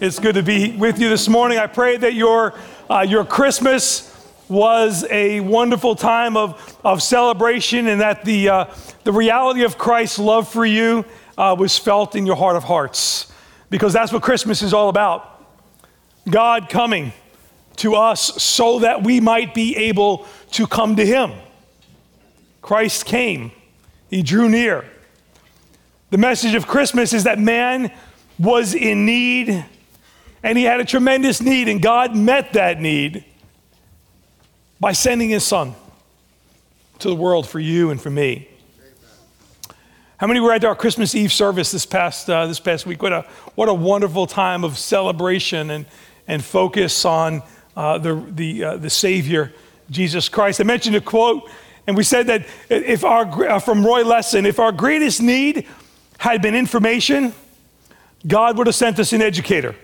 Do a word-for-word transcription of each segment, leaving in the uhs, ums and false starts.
It's good to be with you this morning. I pray that your uh, your Christmas was a wonderful time of, of celebration, and that the uh, the reality of Christ's love for you uh, was felt in your heart of hearts, because that's what Christmas is all about. God coming to us so that we might be able to come to him. Christ came. He drew near. The message of Christmas is that man was in need, and he had a tremendous need, and God met that need by sending his son to the world for you and for me. How many were at our Christmas Eve service this past uh, this past week? What a what a wonderful time of celebration and and focus on uh, the the uh, the Savior, Jesus Christ. I mentioned a quote, and we said that if our uh, from Roy Lesson, if our greatest need had been information, God would have sent us an educator.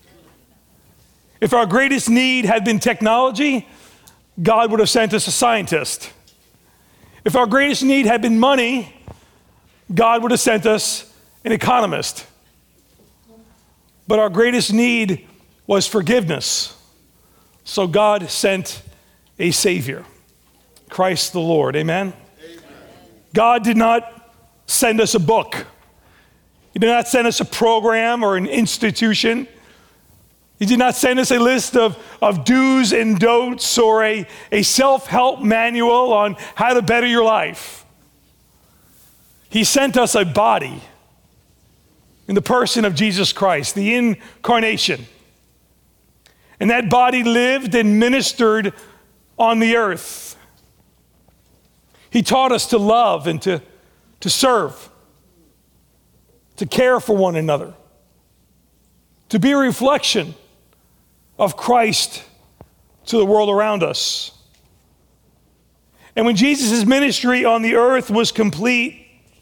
If our greatest need had been technology, God would have sent us a scientist. If our greatest need had been money, God would have sent us an economist. But our greatest need was forgiveness. So God sent a Savior, Christ the Lord. Amen? Amen. God did not send us a book. He did not send us a program or an institution. He did not send us a list of, of do's and don'ts or a, a self-help manual on how to better your life. He sent us a body in the person of Jesus Christ, the incarnation. And that body lived and ministered on the earth. He taught us to love and to, to serve, to care for one another, to be a reflection of Christ to the world around us. And when Jesus' ministry on the earth was complete,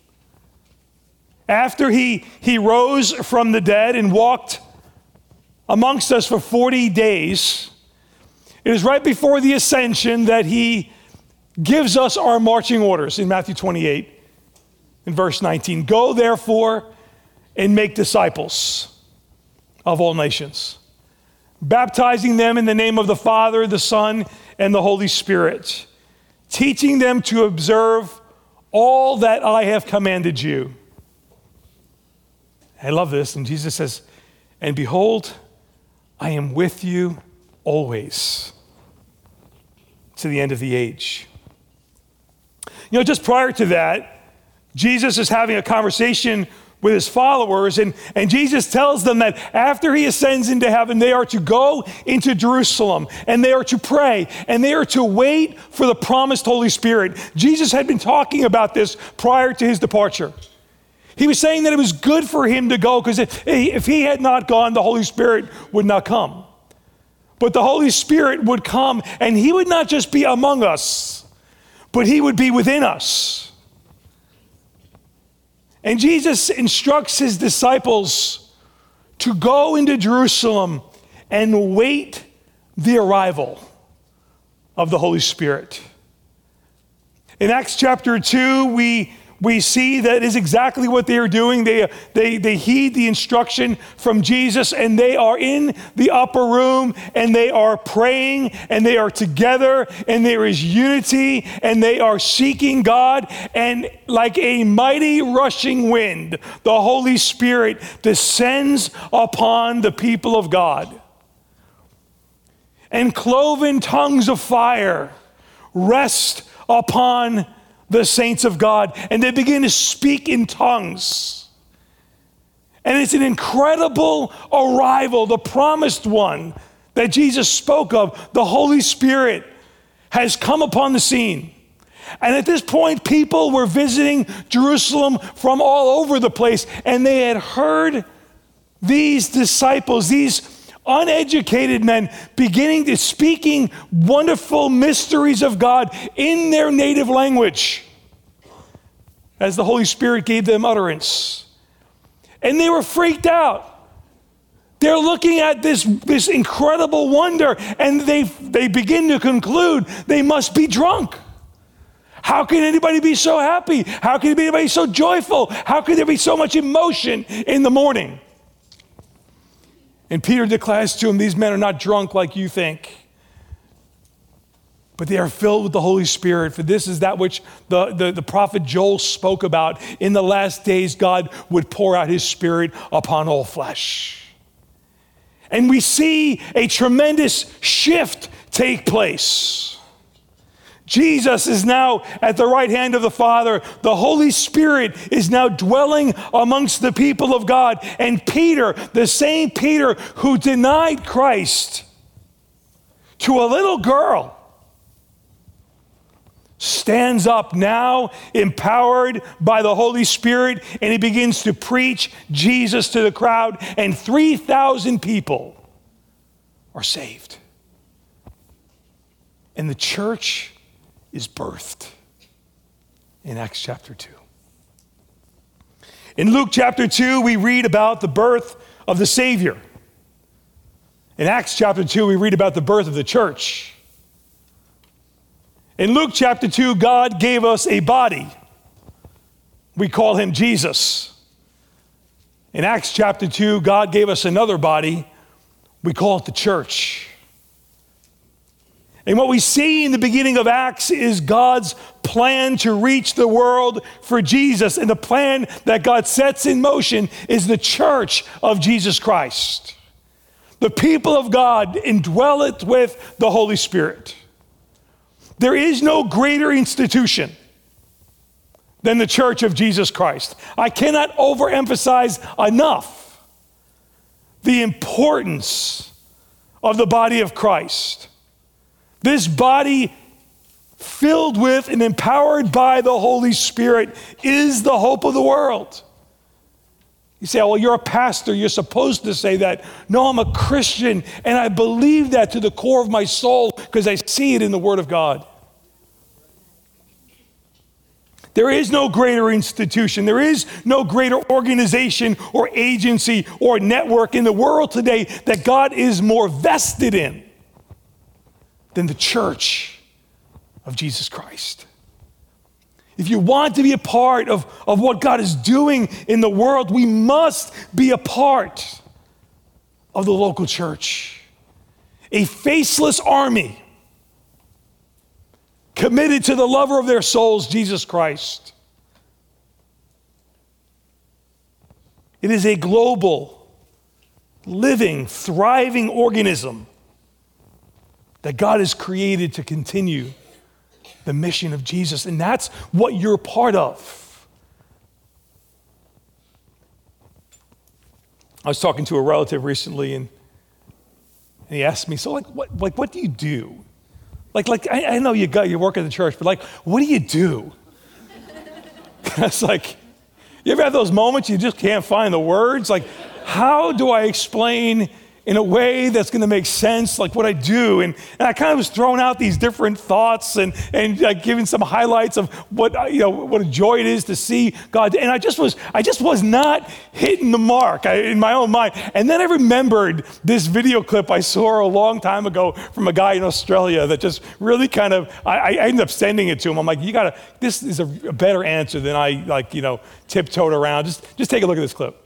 after he, he rose from the dead and walked amongst us for forty days, it is right before the ascension that he gives us our marching orders in Matthew twenty-eight, in verse nineteen. Go therefore and make disciples of all nations, baptizing them in the name of the Father, the Son, and the Holy Spirit, teaching them to observe all that I have commanded you. I love this. And Jesus says, and behold, I am with you always to the end of the age. You know, just prior to that, Jesus is having a conversation with his followers, and, and Jesus tells them that after he ascends into heaven, they are to go into Jerusalem, and they are to pray, and they are to wait for the promised Holy Spirit. Jesus had been talking about this prior to his departure. He was saying that it was good for him to go, because if, if he had not gone, the Holy Spirit would not come. But the Holy Spirit would come, and he would not just be among us, but he would be within us. And Jesus instructs his disciples to go into Jerusalem and wait the arrival of the Holy Spirit. In Acts chapter two, we We see that is exactly what they are doing. They, they, they heed the instruction from Jesus, and they are in the upper room, and they are praying, and they are together, and there is unity, and they are seeking God. And like a mighty rushing wind, the Holy Spirit descends upon the people of God. And cloven tongues of fire rest upon the saints of God, and they begin to speak in tongues. And it's an incredible arrival, the promised one that Jesus spoke of. The Holy Spirit has come upon the scene. And at this point, people were visiting Jerusalem from all over the place, and they had heard these disciples, these uneducated men, beginning to speaking wonderful mysteries of God in their native language as the Holy Spirit gave them utterance. And they were freaked out. They're looking at this, this incredible wonder, and they, they begin to conclude they must be drunk. How can anybody be so happy? How can anybody be so joyful? How can there be so much emotion in the morning? And Peter declares to him, these men are not drunk like you think, but they are filled with the Holy Spirit. For this is that which the, the, the prophet Joel spoke about. In the last days, God would pour out his Spirit upon all flesh. And we see a tremendous shift take place. Jesus is now at the right hand of the Father. The Holy Spirit is now dwelling amongst the people of God. And Peter, the same Peter who denied Christ to a little girl, stands up now, empowered by the Holy Spirit, and he begins to preach Jesus to the crowd, and three thousand people are saved. And the church is birthed in Acts chapter two. In Luke chapter two, we read about the birth of the Savior. In Acts chapter two, we read about the birth of the church. In Luke chapter two, God gave us a body. We call him Jesus. In Acts chapter two, God gave us another body. We call it the church. And what we see in the beginning of Acts is God's plan to reach the world for Jesus. And the plan that God sets in motion is the church of Jesus Christ. The people of God indwell it with the Holy Spirit. There is no greater institution than the church of Jesus Christ. I cannot overemphasize enough the importance of the body of Christ. This body, filled with and empowered by the Holy Spirit, is the hope of the world. You say, well, you're a pastor, you're supposed to say that. No, I'm a Christian, and I believe that to the core of my soul because I see it in the Word of God. There is no greater institution. There is no greater organization or agency or network in the world today that God is more vested in than the church of Jesus Christ. If you want to be a part of, of what God is doing in the world, we must be a part of the local church. A faceless army committed to the lover of their souls, Jesus Christ. It is a global, living, thriving organism that God has created to continue the mission of Jesus. And that's what you're part of. I was talking to a relative recently, and, and he asked me, so like what, like, what do you do? Like, like I, I know you got you work at the church, but like, what do you do? It's like, you ever have those moments you just can't find the words? Like, how do I explain in a way that's going to make sense, like what I do? And, and I kind of was throwing out these different thoughts and, and like giving some highlights of what, you know, what a joy it is to see God. And I just was, I just was not hitting the mark I, in my own mind. And then I remembered this video clip I saw a long time ago from a guy in Australia that just really kind of, I, I ended up sending it to him. I'm like, you gotta, this is a, a better answer than I like, you know, tiptoed around. Just, just take a look at this clip.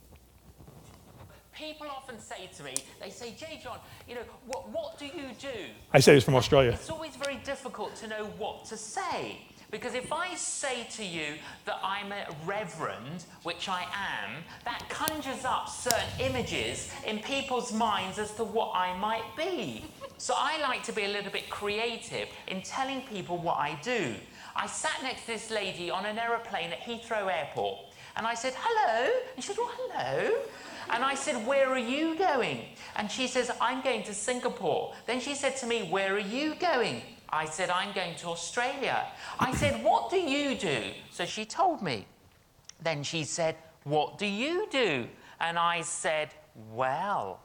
Say, J. John, you know, what, what do you do? I say this from Australia. It's always very difficult to know what to say. Because if I say to you that I'm a reverend, which I am, that conjures up certain images in people's minds as to what I might be. So I like to be a little bit creative in telling people what I do. I sat next to this lady on an aeroplane at Heathrow Airport, and I said, hello. And she said, well, hello. And I said, where are you going? And she says, I'm going to Singapore. Then she said to me, where are you going? I said, I'm going to Australia. I said, what do you do? So she told me. Then she said, what do you do? And I said, well,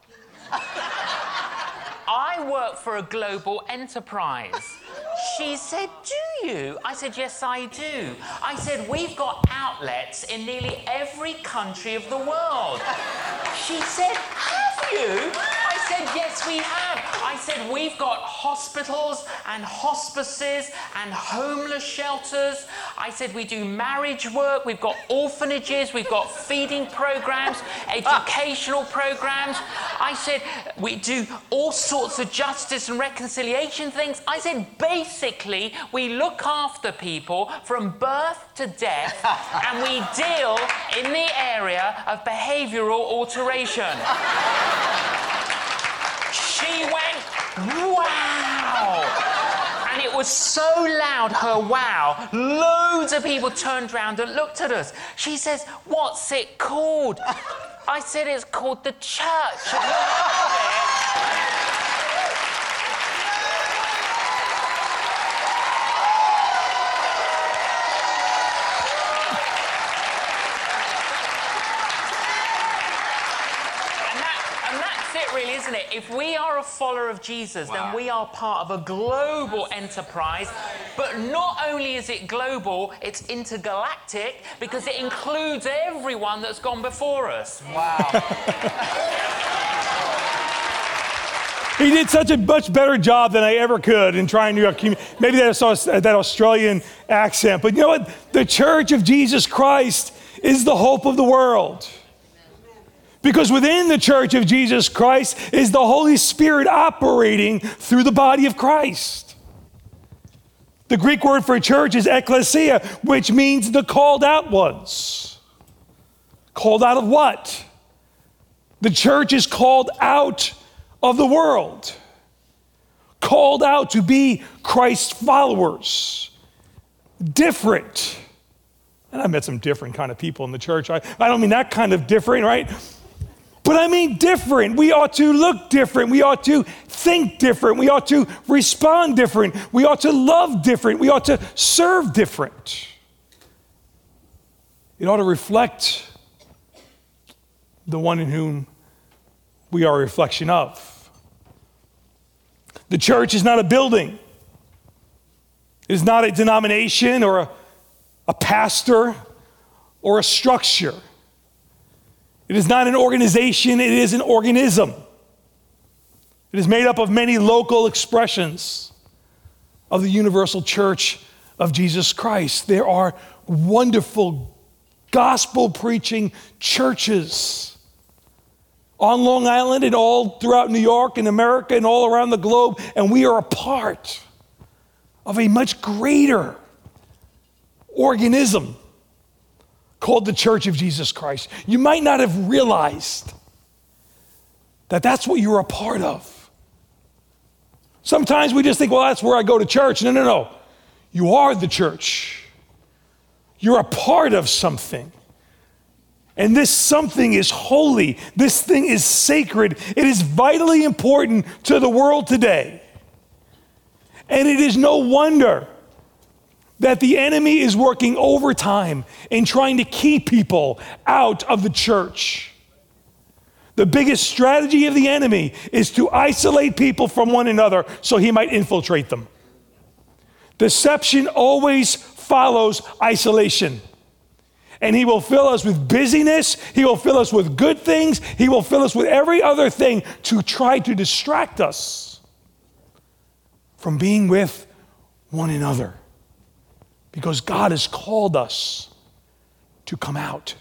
I work for a global enterprise. She said, do you? I said, yes, I do. I said, we've got outlets in nearly every country of the world. She said, have you? I said, yes, we have. I said, we've got hospitals and hospices and homeless shelters. I said, we do marriage work. We've got orphanages. We've got feeding programs, educational programs. I said, we do all sorts of justice and reconciliation things. I said, basically, we look after people from birth to death, and we deal in the area of behavioral alteration. She went, wow! And it was so loud, her wow, loads of people turned around and looked at us. She says, what's it called? I said, it's called the church. Really, isn't it? If we are a follower of Jesus, wow, then we are part of a global enterprise. But not only is it global, it's intergalactic because it includes everyone that's gone before us. Wow. He did such a much better job than I ever could in trying to, maybe that, that Australian accent. But you know what? The Church of Jesus Christ is the hope of the world. Because within the Church of Jesus Christ is the Holy Spirit operating through the body of Christ. The Greek word for church is ekklesia, which means the called out ones. Called out of what? The church is called out of the world. Called out to be Christ's followers. Different. And I met some different kind of people in the church. I, I don't mean that kind of different, right? But I mean different. We ought to look different. We ought to think different. We ought to respond different. We ought to love different. We ought to serve different. It ought to reflect the one in whom we are a reflection of. The church is not a building. It is not a denomination or a, a pastor or a structure. It is not an organization, it is an organism. It is made up of many local expressions of the universal church of Jesus Christ. There are wonderful gospel-preaching churches on Long Island and all throughout New York and America and all around the globe, and we are a part of a much greater organism called the Church of Jesus Christ. You might not have realized that that's what you're a part of. Sometimes we just think, well, that's where I go to church. No, no, no. You are the church. You're a part of something. And this something is holy. This thing is sacred. It is vitally important to the world today. And it is no wonder that the enemy is working overtime in trying to keep people out of the church. The biggest strategy of the enemy is to isolate people from one another so he might infiltrate them. Deception always follows isolation. And he will fill us with busyness. He will fill us with good things. He will fill us with every other thing to try to distract us from being with one another. Because God has called us to come out.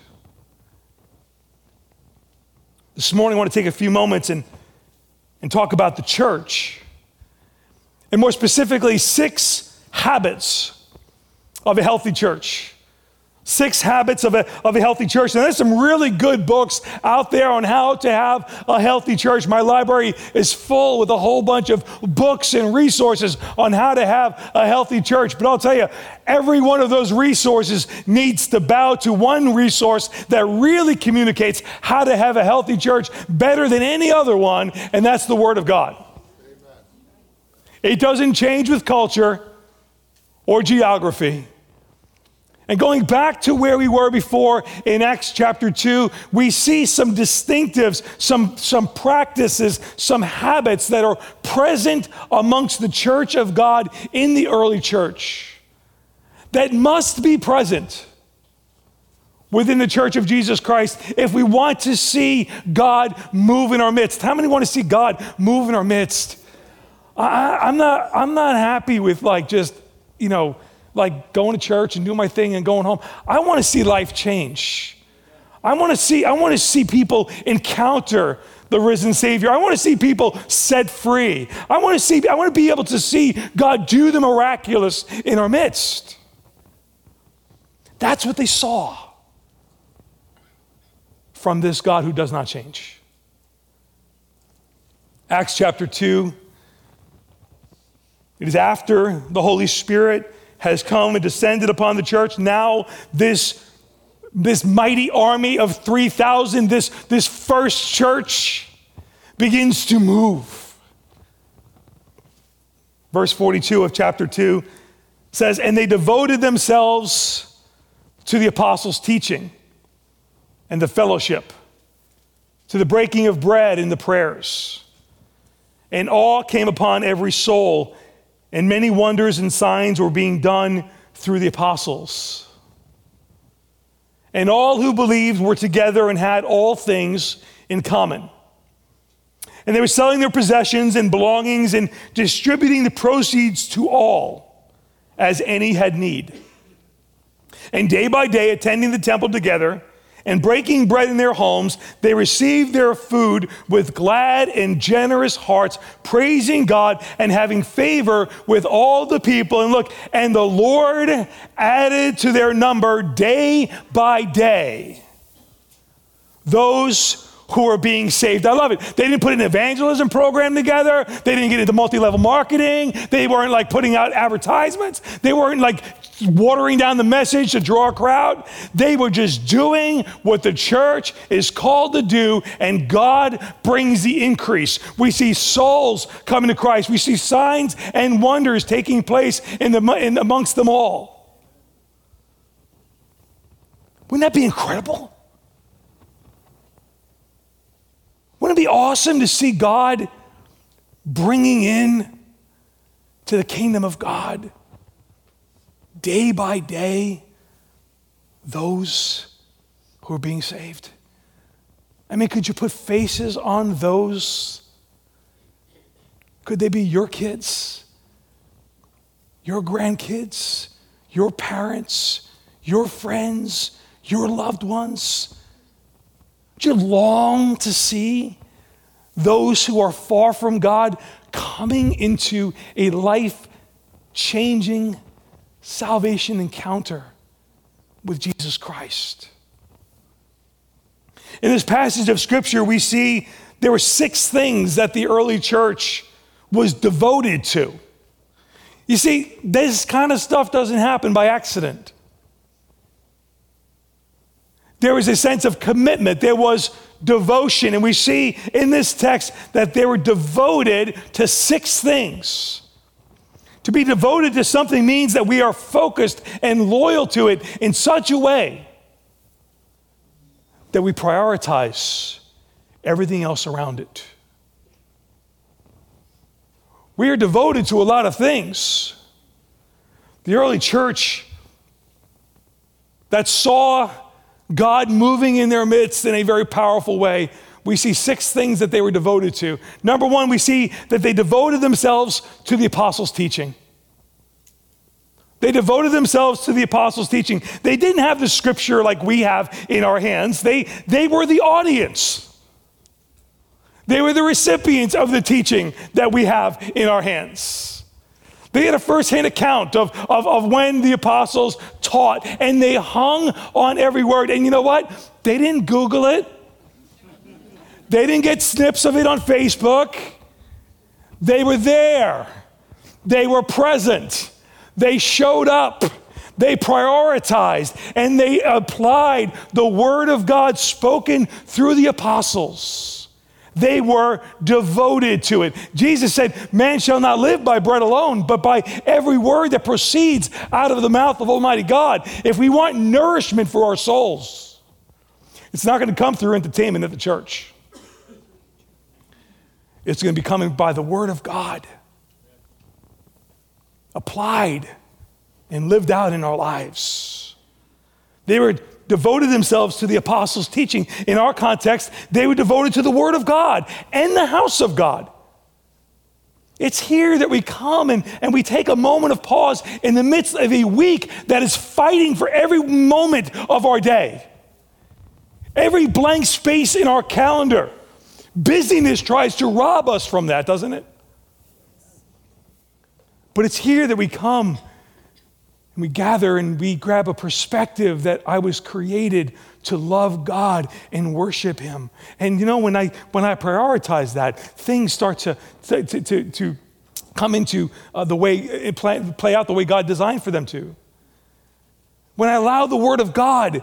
This morning I want to take a few moments and, and talk about the church. And more specifically, six habits of a healthy church. Six habits of a, of a healthy church. And there's some really good books out there on how to have a healthy church. My library is full with a whole bunch of books and resources on how to have a healthy church. But I'll tell you, every one of those resources needs to bow to one resource that really communicates how to have a healthy church better than any other one, and that's the Word of God. Amen. It doesn't change with culture or geography. And going back to where we were before in Acts chapter two, we see some distinctives, some, some practices, some habits that are present amongst the church of God in the early church that must be present within the Church of Jesus Christ, if we want to see God move in our midst. How many want to see God move in our midst? I, I'm not, I'm not happy with like just, you know, like going to church and doing my thing and going home. I want to see life change. I want to see, I want to see people encounter the risen Savior. I want to see people set free. I want to see, I want to be able to see God do the miraculous in our midst. That's what they saw from this God who does not change. Acts chapter two. It is after the Holy Spirit has come and descended upon the church. Now this This mighty army of three thousand, this, this first church begins to move. Verse forty-two of chapter two says, and they devoted themselves to the apostles' teaching and the fellowship, to the breaking of bread and the prayers. And awe came upon every soul, and many wonders and signs were being done through the apostles. And all who believed were together and had all things in common. And they were selling their possessions and belongings and distributing the proceeds to all as any had need. And day by day, attending the temple together and breaking bread in their homes, they received their food with glad and generous hearts, praising God and having favor with all the people. And look, and the Lord added to their number day by day those who are being saved. I love it. They didn't put an evangelism program together. They didn't get into multi-level marketing. They weren't like putting out advertisements. They weren't like watering down the message to draw a crowd. They were just doing what the church is called to do, and God brings the increase. We see souls coming to Christ. We see signs and wonders taking place in the in, amongst them all. Wouldn't that be incredible? Wouldn't it be awesome to see God bringing in to the kingdom of God day by day those who are being saved? I mean, could you put faces on those? Could they be your kids, your grandkids, your parents, your friends, your loved ones? Do you long to see those who are far from God coming into a life-changing salvation encounter with Jesus Christ? In this passage of Scripture, we see there were six things that the early church was devoted to. You see, this kind of stuff doesn't happen by accident. There was a sense of commitment. There was devotion. And we see in this text that they were devoted to six things. To be devoted to something means that we are focused and loyal to it in such a way that we prioritize everything else around it. We are devoted to a lot of things. The early church that saw God moving in their midst in a very powerful way, we see six things that they were devoted to. Number one, we see that they devoted themselves to the apostles' teaching. They devoted themselves to the apostles' teaching. They didn't have the scripture like we have in our hands. They, they were the audience. They were the recipients of the teaching that we have in our hands. They had a firsthand account of, of, of when the apostles taught, and they hung on every word. And you know what? They didn't Google it. They didn't get snips of it on Facebook. They were there. They were present. They showed up. They prioritized, and they applied the word of God spoken through the apostles. They were devoted to it. Jesus said, man shall not live by bread alone, but by every word that proceeds out of the mouth of Almighty God. If we want nourishment for our souls, it's not going to come through entertainment at the church. It's going to be coming by the word of God, applied and lived out in our lives. They were devoted themselves to the apostles' teaching. In our context, they were devoted to the Word of God and the house of God. It's here that we come and, and we take a moment of pause in the midst of a week that is fighting for every moment of our day. Every blank space in our calendar. Busyness tries to rob us from that, doesn't it? But it's here that we come and we gather and we grab a perspective that I was created to love God and worship Him. And you know, when I when I prioritize that, things start to to to, to come into uh, the way it play, play out the way God designed for them to. When I allow the Word of God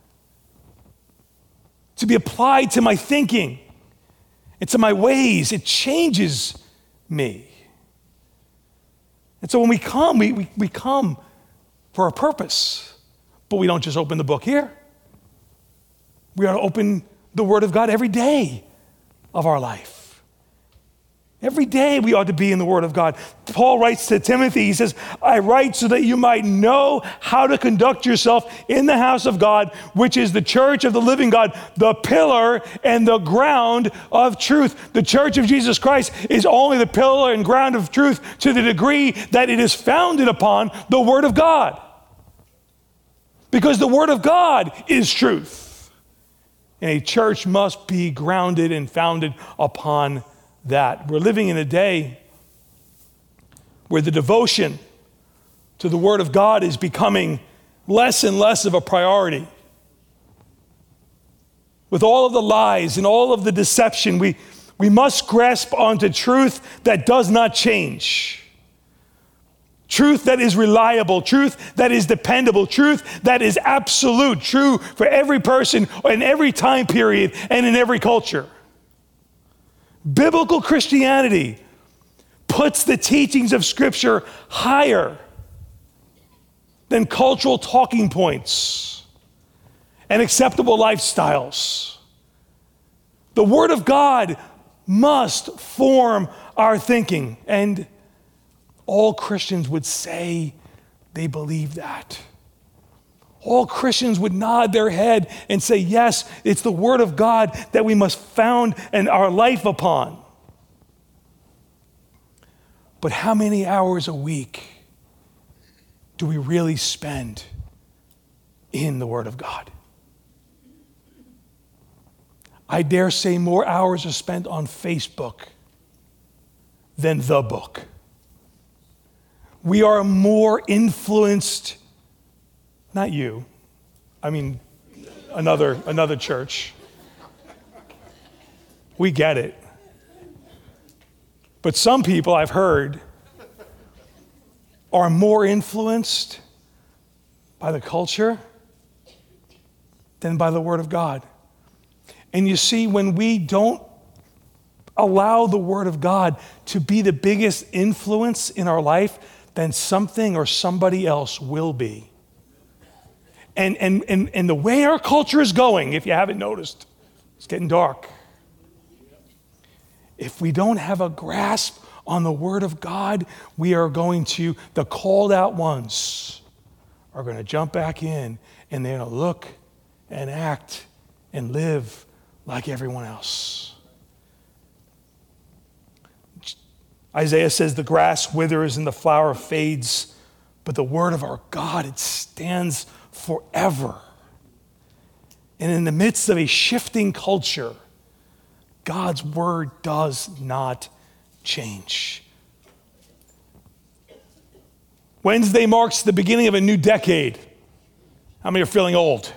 to be applied to my thinking and to my ways, it changes me. And so when we come, we, we, we come for a purpose, but we don't just open the book here. We ought to open the Word of God every day of our life. Every day we ought to be in the Word of God. Paul writes to Timothy, he says, I write so that you might know how to conduct yourself in the house of God, which is the church of the living God, the pillar and the ground of truth. The church of Jesus Christ is only the pillar and ground of truth to the degree that it is founded upon the Word of God. Because the Word of God is truth. And a church must be grounded and founded upon that. We're living in a day where the devotion to the Word of God is becoming less and less of a priority. With all of the lies and all of the deception, we, we must grasp onto truth that does not change. Truth that is reliable, truth that is dependable, truth that is absolute, true for every person in every time period and in every culture. Biblical Christianity puts the teachings of Scripture higher than cultural talking points and acceptable lifestyles. The Word of God must form our thinking, and all Christians would say they believe that. All Christians would nod their head and say, yes, it's the Word of God that we must found and our life upon. But how many hours a week do we really spend in the Word of God? I dare say more hours are spent on Facebook than the book. We are more influenced. Not you. I mean, another, another church. We get it. But some people I've heard are more influenced by the culture than by the Word of God. And you see, when we don't allow the Word of God to be the biggest influence in our life, then something or somebody else will be. And, and, and, and the way our culture is going, if you haven't noticed, it's getting dark. If we don't have a grasp on the Word of God, we are going to, the called out ones are going to jump back in and they're going to look and act and live like everyone else. Isaiah says the grass withers and the flower fades, but the word of our God, it stands forever. And in the midst of a shifting culture, God's word does not change. Wednesday marks the beginning of a new decade. How many are feeling old?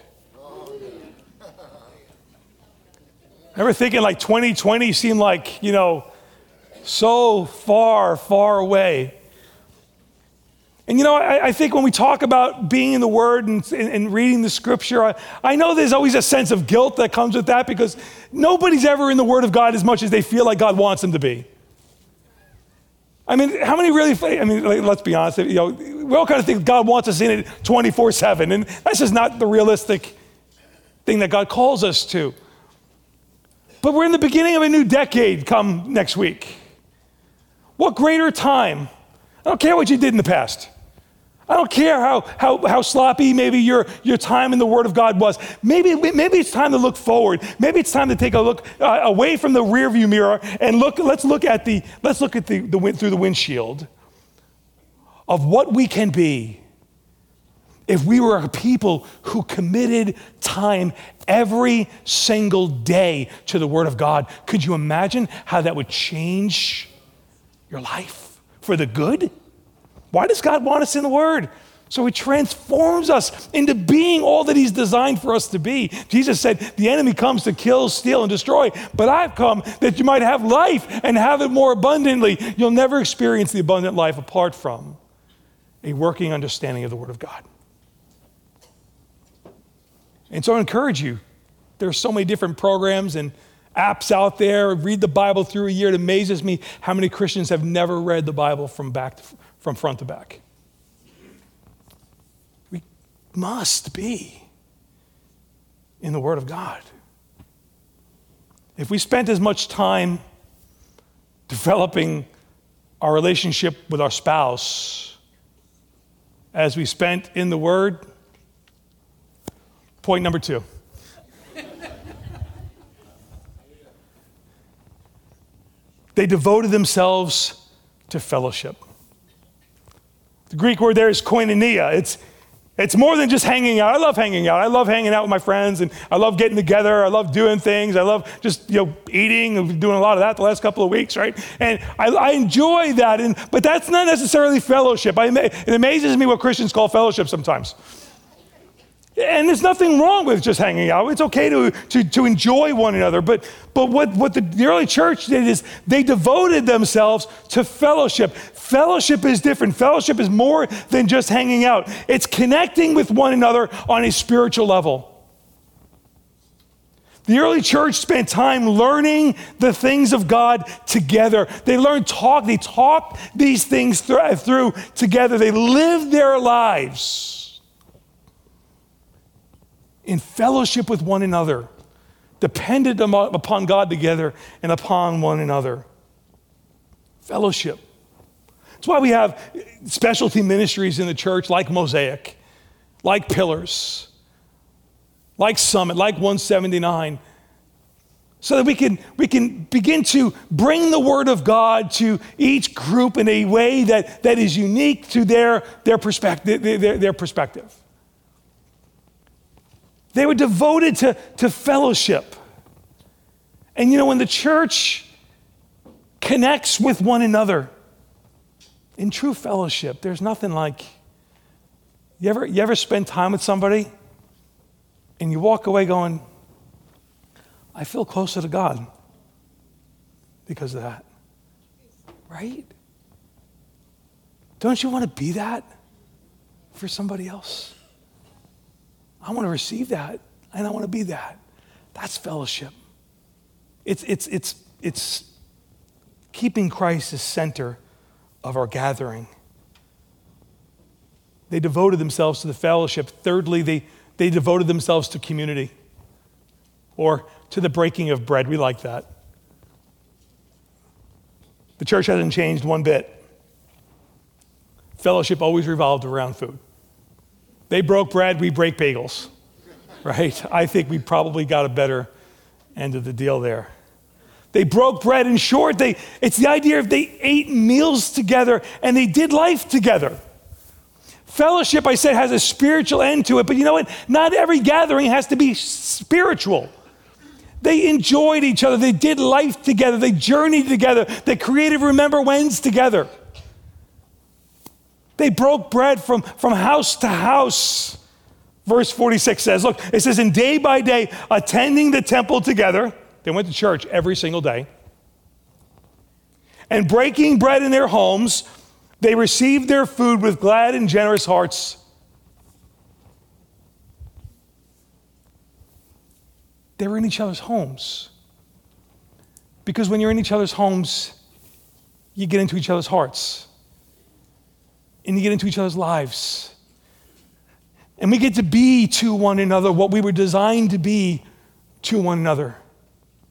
Ever thinking like twenty twenty seemed like, you know, so far, far away? And you know, I, I think when we talk about being in the Word and, and, and reading the Scripture, I, I know there's always a sense of guilt that comes with that because nobody's ever in the Word of God as much as they feel like God wants them to be. I mean, how many really, I mean, like, let's be honest, you know, we all kind of think God wants us in it twenty-four seven, and that's just not the realistic thing that God calls us to. But we're in the beginning of a new decade come next week. What greater time? I don't care what you did in the past. I don't care how, how, how sloppy maybe your, your time in the Word of God was. Maybe, maybe it's time to look forward. Maybe it's time to take a look uh, away from the rearview mirror and look. Let's look at the let's look at the, the wind, through the windshield of what we can be if we were a people who committed time every single day to the Word of God. Could you imagine how that would change your life for the good? Why does God want us in the Word? So He transforms us into being all that He's designed for us to be. Jesus said, the enemy comes to kill, steal, and destroy, but I've come that you might have life and have it more abundantly. You'll never experience the abundant life apart from a working understanding of the Word of God. And so I encourage you. There are so many different programs and apps out there. Read the Bible through a year. It amazes me how many Christians have never read the Bible from back to, from front to back. We must be in the Word of God. If we spent as much time developing our relationship with our spouse as we spent in the Word, point number two. They devoted themselves to fellowship. The Greek word there is koinonia. It's, it's more than just hanging out. I love hanging out. I love hanging out with my friends, and I love getting together. I love doing things. I love just, you know, eating. I've been doing a lot of that the last couple of weeks, right? And I, I enjoy that, and, but that's not necessarily fellowship. I, it amazes me what Christians call fellowship sometimes. And there's nothing wrong with just hanging out. It's okay to, to, to enjoy one another. But, but what, what the, the early church did is they devoted themselves to fellowship. Fellowship is different. Fellowship is more than just hanging out. It's connecting with one another on a spiritual level. The early church spent time learning the things of God together. They learned talk. They talked these things th- through together. They lived their lives in fellowship with one another, dependent upon God together and upon one another. Fellowship. That's why we have specialty ministries in the church like Mosaic, like Pillars, like Summit, like one seventy-nine, so that we can, we can begin to bring the Word of God to each group in a way that, that is unique to their, their, perspective, their, their perspective. They were devoted to, to fellowship. And you know, when the church connects with one another in true fellowship, there's nothing like, you ever, you ever spend time with somebody and you walk away going, I feel closer to God because of that, right? Don't you want to be that for somebody else? I want to receive that, and I want to be that. That's fellowship. It's, it's, it's, it's keeping Christ as center of our gathering. They devoted themselves to the fellowship. Thirdly, they, they devoted themselves to community or to the breaking of bread. We like that. The church hasn't changed one bit. Fellowship always revolved around food. They broke bread, we break bagels, right? I think we probably got a better end of the deal there. They broke bread. In short, they, it's the idea of they ate meals together and they did life together. Fellowship, I said, has a spiritual end to it, but you know what? Not every gathering has to be spiritual. They enjoyed each other. They did life together. They journeyed together. They created Remember Whens together. They broke bread from, from house to house. Verse forty-six says, look, it says, and day by day, attending the temple together. They went to church every single day. And breaking bread in their homes, they received their food with glad and generous hearts. They were in each other's homes. Because when you're in each other's homes, you get into each other's hearts. And you get into each other's lives. And we get to be to one another what we were designed to be to one another.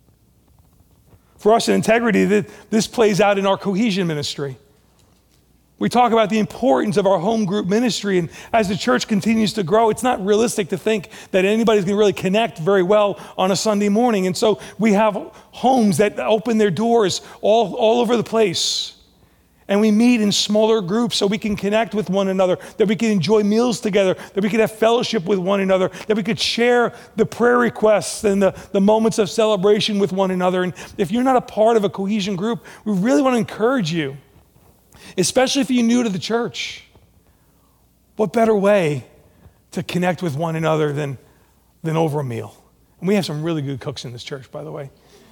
For us in Integrity, this plays out in our cohesion ministry. We talk about the importance of our home group ministry, and as the church continues to grow, it's not realistic to think that anybody's going to really connect very well on a Sunday morning. And so we have homes that open their doors all, all over the place. And we meet in smaller groups so we can connect with one another, that we can enjoy meals together, that we can have fellowship with one another, that we could share the prayer requests and the, the moments of celebration with one another. And if you're not a part of a cohesion group, we really want to encourage you, especially if you're new to the church. What better way to connect with one another than, than over a meal? And we have some really good cooks in this church, by the way.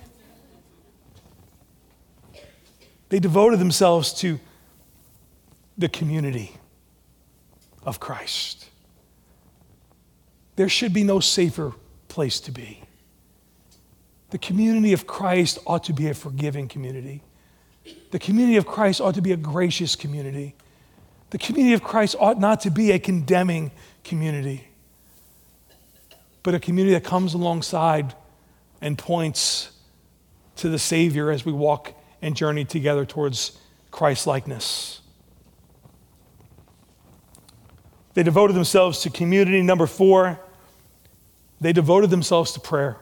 They devoted themselves to the community of Christ. There should be no safer place to be. The community of Christ ought to be a forgiving community. The community of Christ ought to be a gracious community. The community of Christ ought not to be a condemning community, but a community that comes alongside and points to the Savior as we walk and journey together towards Christ-likeness. They devoted themselves to community. Number four, they devoted themselves to prayer.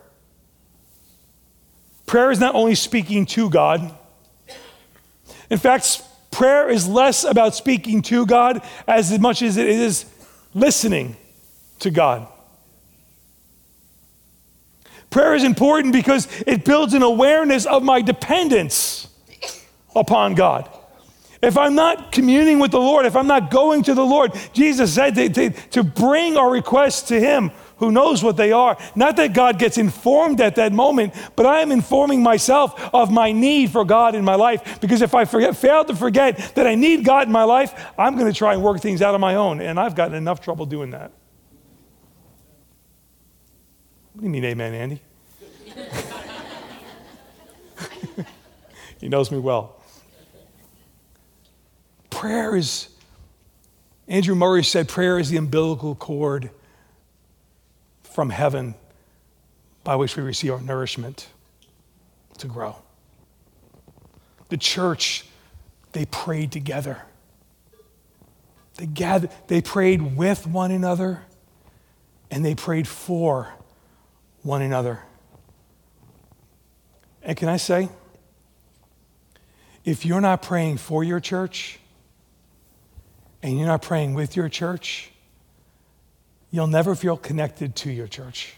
Prayer is not only speaking to God. In fact, prayer is less about speaking to God as much as it is listening to God. Prayer is important because it builds an awareness of my dependence upon God. If I'm not communing with the Lord, if I'm not going to the Lord, Jesus said to, to, to bring our requests to Him, who knows what they are. Not that God gets informed at that moment, but I am informing myself of my need for God in my life. Because if I forget, fail to forget that I need God in my life, I'm going to try and work things out on my own. And I've gotten enough trouble doing that. What do you mean, amen, Andy? He knows me well. Prayer is, Andrew Murray said, prayer is the umbilical cord from heaven by which we receive our nourishment to grow. The church, they prayed together. They gathered, they prayed with one another, and they prayed for one another. And can I say, if you're not praying for your church, and you're not praying with your church, you'll never feel connected to your church.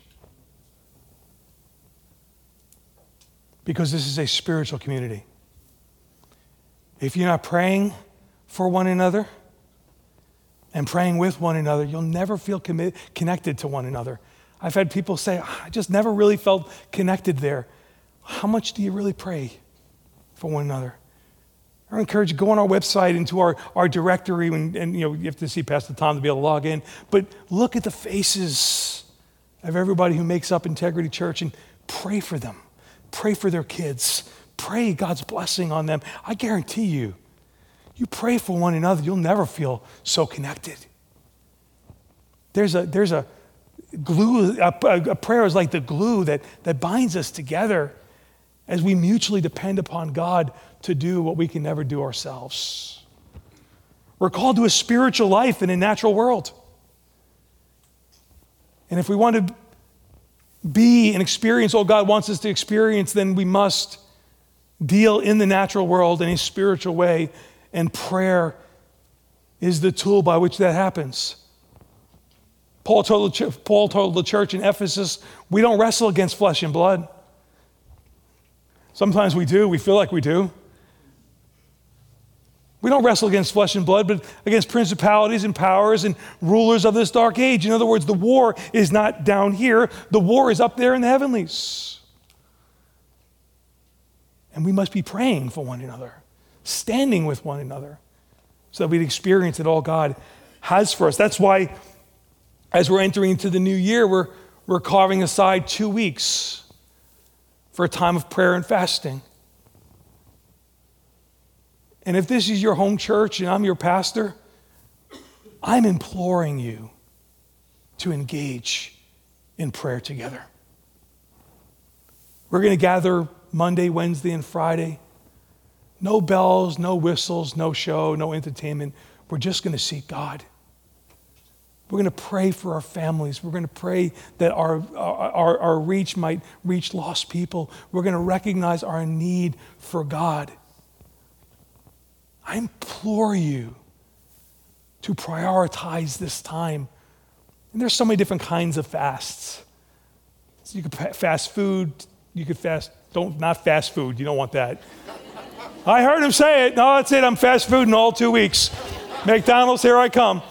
Because this is a spiritual community. If you're not praying for one another and praying with one another, you'll never feel commi- connected to one another. I've had people say, I just never really felt connected there. How much do you really pray for one another? I encourage you, go on our website into our, our directory, and, and you know, you have to see Pastor Tom to be able to log in, but look at the faces of everybody who makes up Integrity Church and pray for them. Pray for their kids. Pray God's blessing on them. I guarantee you, you pray for one another, you'll never feel so connected. There's a, there's a glue, a, a prayer is like the glue that, that binds us together as we mutually depend upon God to do what we can never do ourselves. We're called to a spiritual life in a natural world. And if we want to be and experience all God wants us to experience, then we must deal in the natural world in a spiritual way, and prayer is the tool by which that happens. Paul told the, Paul told the church in Ephesus, we don't wrestle against flesh and blood. Sometimes we do, we feel like we do. We don't wrestle against flesh and blood, but against principalities and powers and rulers of this dark age. In other words, the war is not down here. The war is up there in the heavenlies. And we must be praying for one another, standing with one another, so that we'd experience it all God has for us. That's why, as we're entering into the new year, we're, we're carving aside two weeks for a time of prayer and fasting. And if this is your home church and I'm your pastor, I'm imploring you to engage in prayer together. We're going to gather Monday, Wednesday, and Friday. No bells, no whistles, no show, no entertainment. We're just going to seek God. We're going to pray for our families. We're going to pray that our, our, our reach might reach lost people. We're going to recognize our need for God. I implore you to prioritize this time. And there's so many different kinds of fasts. So you could fast food. You could fast, don't, not fast food. You don't want that. I heard him say it. No, that's it. I'm fast food in all two weeks. McDonald's, here I come.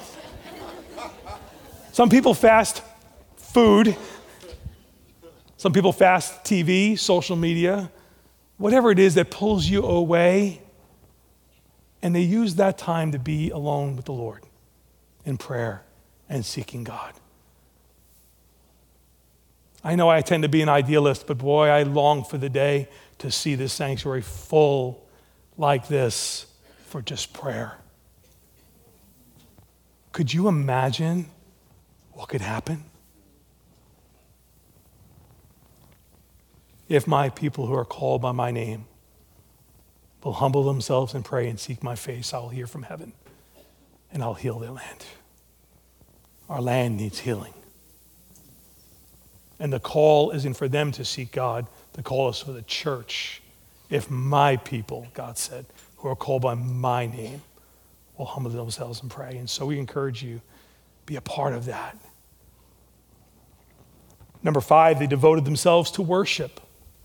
Some people fast food. Some people fast T V, social media, whatever it is that pulls you away. And they use that time to be alone with the Lord in prayer and seeking God. I know I tend to be an idealist, but boy, I long for the day to see this sanctuary full like this for just prayer. Could you imagine what could happen if my people who are called by my name will humble themselves and pray and seek my face? I will hear from heaven and I'll heal their land. Our land needs healing. And the call isn't for them to seek God. The call is for the church. If my people, God said, who are called by my name will humble themselves and pray. And so we encourage you, be a part of that. Number five, they devoted themselves to worship.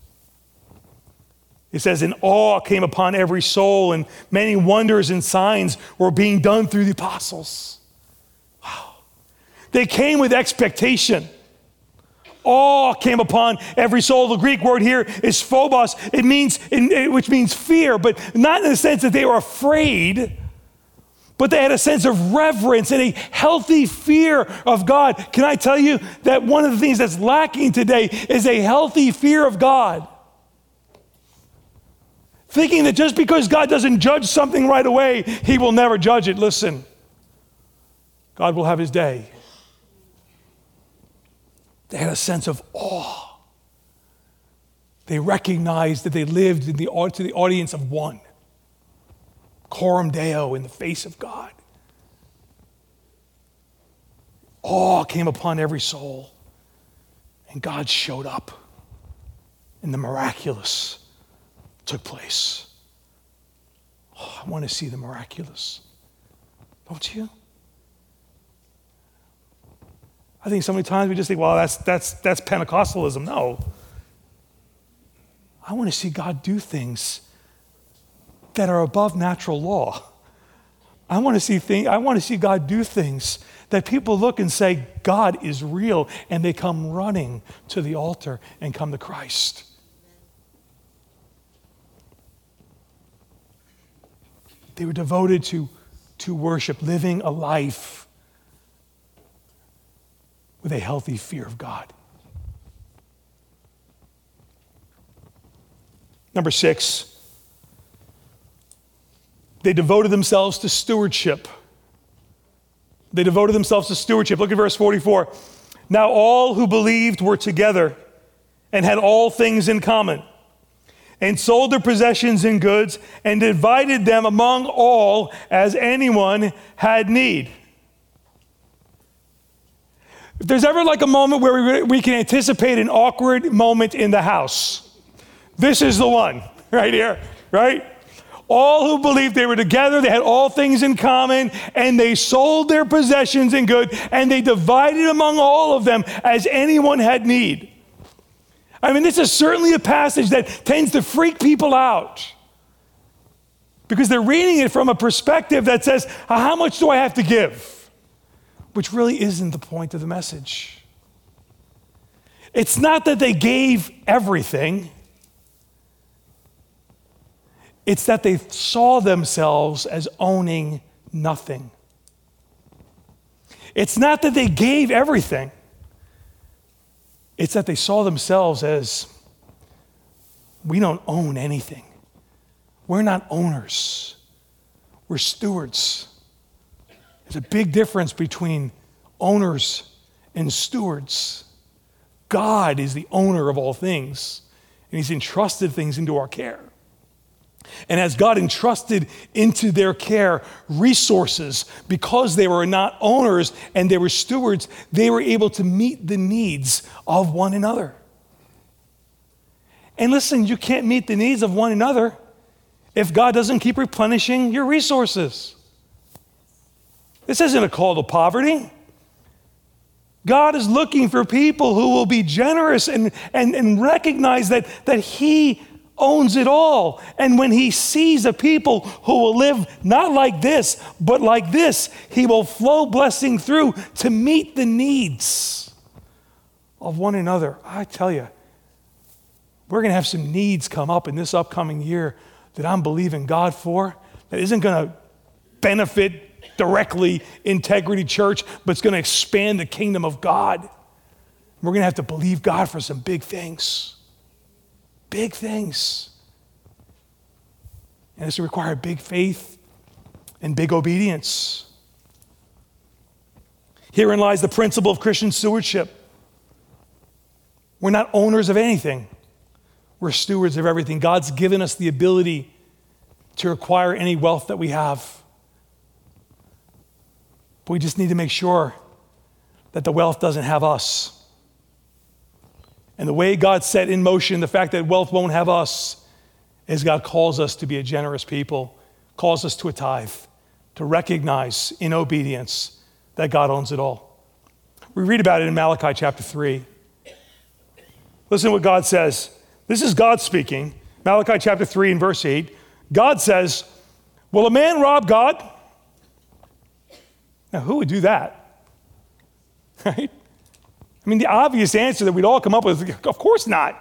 It says, "And awe came upon every soul, and many wonders and signs were being done through the apostles." Wow. They came with expectation. Awe came upon every soul. The Greek word here is phobos. It means, which means fear, but not in the sense that they were afraid, but they had a sense of reverence and a healthy fear of God. Can I tell you that one of the things that's lacking today is a healthy fear of God? Thinking that just because God doesn't judge something right away, he will never judge it. Listen, God will have his day. They had a sense of awe. They recognized that they lived in the, to the audience of one. Coram Deo, in the face of God. Awe came upon every soul. And God showed up. And the miraculous took place. Oh, I want to see the miraculous. Don't you? I think so many times we just think, well, that's that's that's Pentecostalism. No. I want to see God do things that are above natural law. I want to see things, I want to see God do things that people look and say, God is real, and they come running to the altar and come to Christ. They were devoted to, to worship, living a life with a healthy fear of God. Number six, they devoted themselves to stewardship. They devoted themselves to stewardship. Look at verse forty-four. Now all who believed were together and had all things in common, and sold their possessions and goods and divided them among all as anyone had need. If there's ever like a moment where we, we can anticipate an awkward moment in the house, this is the one right here, right? All who believed they were together, they had all things in common, and they sold their possessions and goods, and they divided among all of them as anyone had need. I mean, this is certainly a passage that tends to freak people out because they're reading it from a perspective that says, how much do I have to give? Which really isn't the point of the message. It's not that they gave everything. It's that they saw themselves as owning nothing. It's not that they gave everything. It's that they saw themselves as, we don't own anything. We're not owners. We're stewards. There's a big difference between owners and stewards. God is the owner of all things, and he's entrusted things into our care. And as God entrusted into their care resources, because they were not owners and they were stewards, they were able to meet the needs of one another. And listen, you can't meet the needs of one another if God doesn't keep replenishing your resources. This isn't a call to poverty. God is looking for people who will be generous and, and, and recognize that, that He owns it all. And when He sees a people who will live not like this, but like this, He will flow blessing through to meet the needs of one another. I tell you, we're going to have some needs come up in this upcoming year that I'm believing God for, that isn't going to benefit directly Integrity Church, but it's going to expand the kingdom of God. We're going to have to believe God for some big things. Big things. And it's going to require big faith and big obedience. Herein lies the principle of Christian stewardship. We're not owners of anything. We're stewards of everything. God's given us the ability to acquire any wealth that we have. But we just need to make sure that the wealth doesn't have us. And the way God set in motion the fact that wealth won't have us is God calls us to be a generous people, calls us to a tithe, to recognize in obedience that God owns it all. We read about it in Malachi chapter three. Listen to what God says. This is God speaking. Malachi chapter three and verse eight. God says, will a man rob God? Now, who would do that? Right? I mean, the obvious answer that we'd all come up with is, of course not.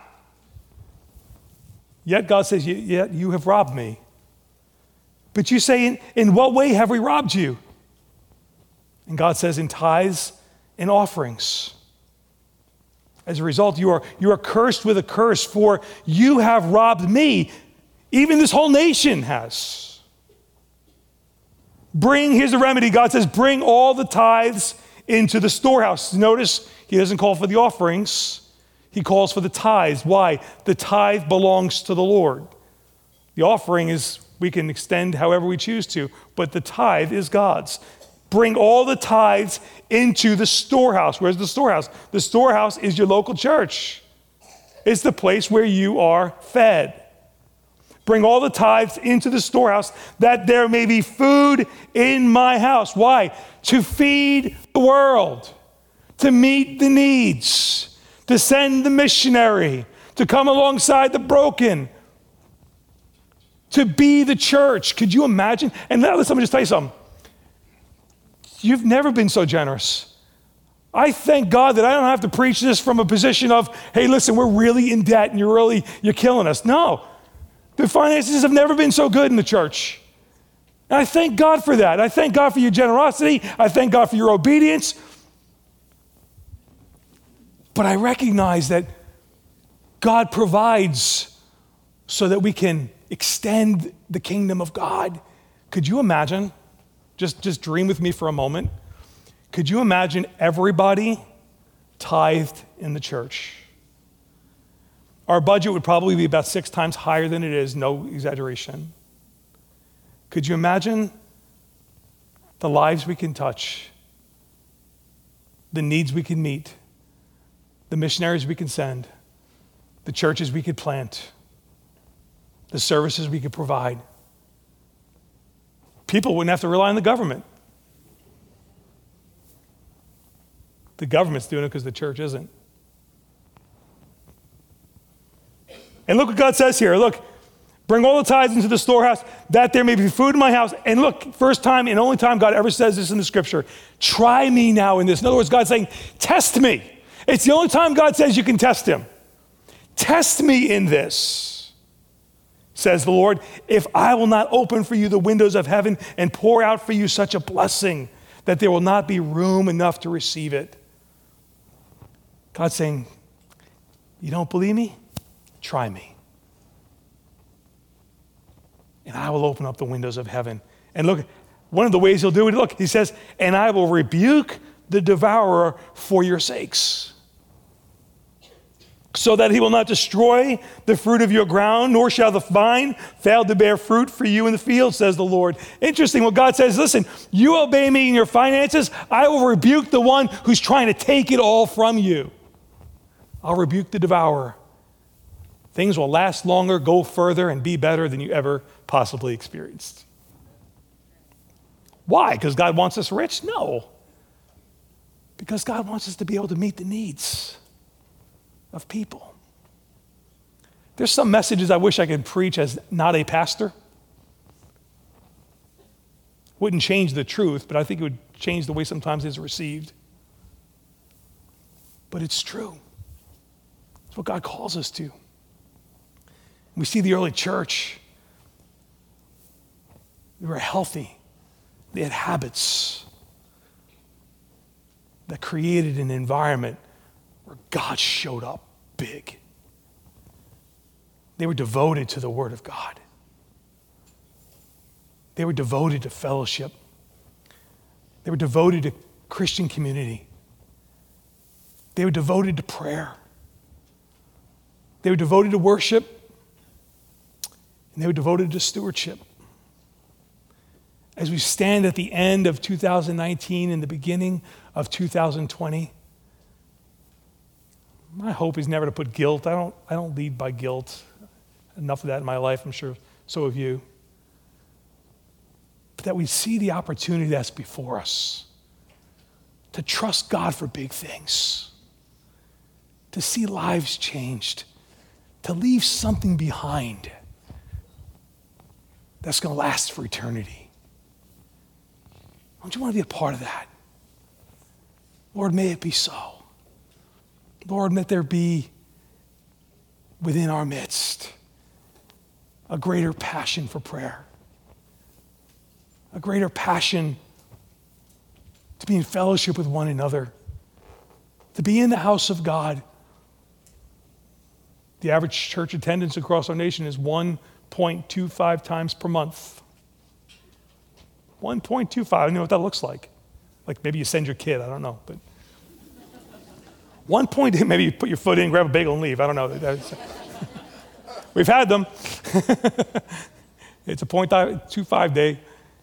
Yet God says, yet you have robbed me. But you say, in, in what way have we robbed you? And God says, in tithes and offerings. As a result, you are, you are cursed with a curse, for you have robbed me. Even this whole nation has. Bring, here's the remedy. God says, bring all the tithes into the storehouse. Notice, He doesn't call for the offerings. He calls for the tithes. Why? The tithe belongs to the Lord. The offering is, we can extend however we choose to, but the tithe is God's. Bring all the tithes into the storehouse. Where's the storehouse? The storehouse is your local church. It's the place where you are fed. Bring all the tithes into the storehouse, that there may be food in my house. Why? To feed the world, to meet the needs, to send the missionary, to come alongside the broken, to be the church. Could you imagine? And now, let me just tell you something. You've never been so generous. I thank God that I don't have to preach this from a position of, hey, listen, we're really in debt and you're really, you're killing us. No. The finances have never been so good in the church. And I thank God for that. I thank God for your generosity. I thank God for your obedience. But I recognize that God provides so that we can extend the kingdom of God. Could you imagine? Just, just dream with me for a moment. Could you imagine everybody tithed in the church? Our budget would probably be about six times higher than it is, no exaggeration. Could you imagine the lives we can touch, the needs we can meet, the missionaries we can send, the churches we could plant, the services we could provide? People wouldn't have to rely on the government. The government's doing it because the church isn't. And look what God says here. Look, bring all the tithes into the storehouse, that there may be food in my house. And look, first time and only time God ever says this in the scripture, try me now in this. In other words, God's saying, test me. It's the only time God says you can test him. Test me in this, says the Lord, if I will not open for you the windows of heaven and pour out for you such a blessing that there will not be room enough to receive it. God's saying, you don't believe me? Try me. And I will open up the windows of heaven. And look, one of the ways he'll do it, look, he says, and I will rebuke the devourer for your sakes. so that he will not destroy the fruit of your ground, nor shall the vine fail to bear fruit for you in the field, says the Lord. Interesting what God says, listen, you obey me in your finances, I will rebuke the one who's trying to take it all from you. I'll rebuke the devourer. Things will last longer, go further, and be better than you ever possibly experienced. Why? Because God wants us rich? No. Because God wants us to be able to meet the needs of people. There's some messages I wish I could preach as not a pastor. Wouldn't change the truth, but I think it would change the way sometimes it's received. But it's true. It's what God calls us to. We see the early church. They were healthy. They had habits that created an environment where God showed up big. They were devoted to the Word of God. They were devoted to fellowship. They were devoted to Christian community. They were devoted to prayer. They were devoted to worship. And they were devoted to stewardship. As we stand at the end of two thousand nineteen and the beginning of two thousand twenty, my hope is never to put guilt. I don't, I don't lead by guilt. Enough of that in my life, I'm sure so have you. But that we see the opportunity that's before us to trust God for big things, to see lives changed, to leave something behind that's going to last for eternity. Don't you want to be a part of that? Lord, may it be so. Lord, let there be within our midst a greater passion for prayer, a greater passion to be in fellowship with one another, to be in the house of God. The average church attendance across our nation is one point two five times per month. one point two five, I don't know what that looks like. Like maybe you send your kid, I don't know. But one point, maybe you put your foot in, grab a bagel and leave, I don't know. That's, we've had them. It's a point two five day.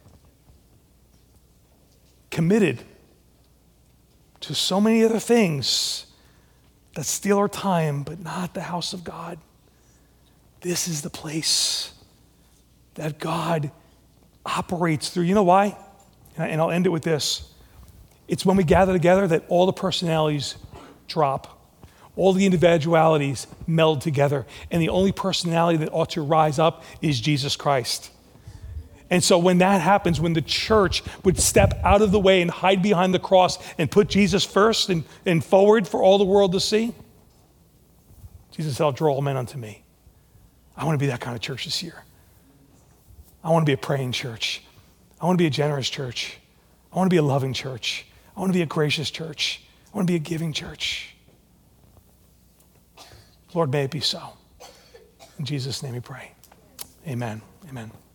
Committed to so many other things that steal our time, but not the house of God. This is the place that God operates through. You know why? And I'll end it with this. It's when we gather together that all the personalities drop. All the individualities meld together. And the only personality that ought to rise up is Jesus Christ. And so when that happens, when the church would step out of the way and hide behind the cross and put Jesus first and, and forward for all the world to see, Jesus said, I'll draw all men unto me. I want to be that kind of church this year. I want to be a praying church. I want to be a generous church. I want to be a loving church. I want to be a gracious church. I want to be a giving church. Lord, may it be so. In Jesus' name we pray. Amen. Amen.